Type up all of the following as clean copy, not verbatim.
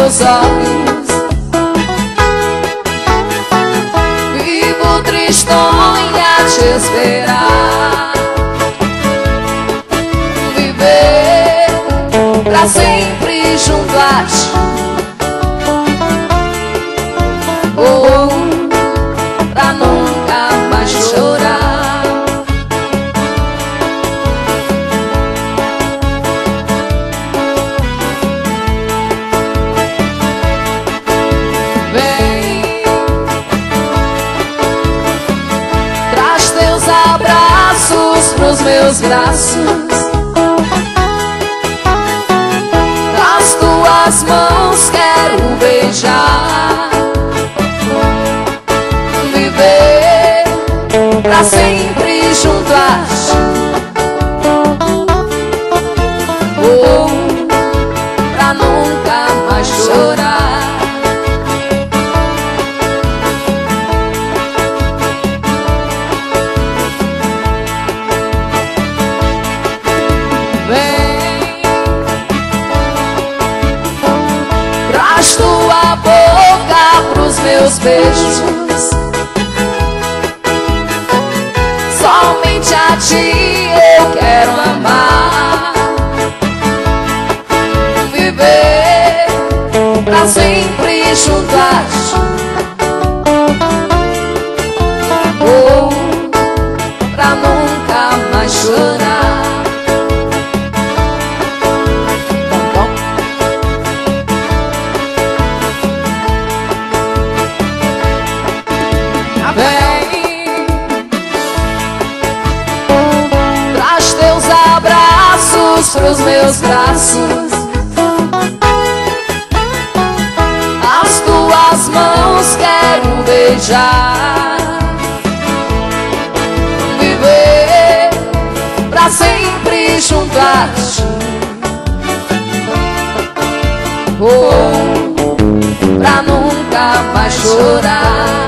teus olhos. Vivo tristonha a te esperar. Viver pra sempre junto a ti, ou pra nunca mais chorar. Vem, traz teus abraços pros meus braços. As tuas mãos quero beijar. Viver pra sempre junto a ti, ou pra nunca mais chorar. Vem, traz tua boca pros meus beijos. Somente a ti eu quero amar. Viver pra sempre junto a ti, ou pra nunca mais chorar. Vem, traz teus abraços pros meus braços. As tuas mãos quero beijar. Viver pra sempre junto a ti, ou pra nunca mais chorar.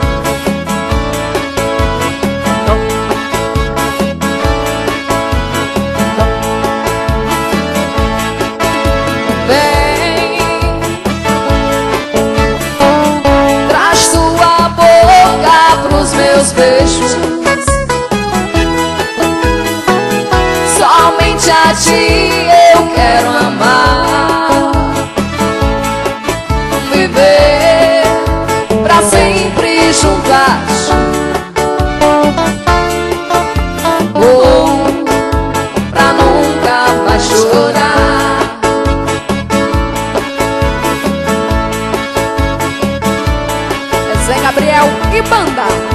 Vem, traz tua boca pros meus beijos. Somente a ti eu quero amar. Viver pra sempre junto a ti, ou pra nunca mais chorar. Zé Gabriel e banda.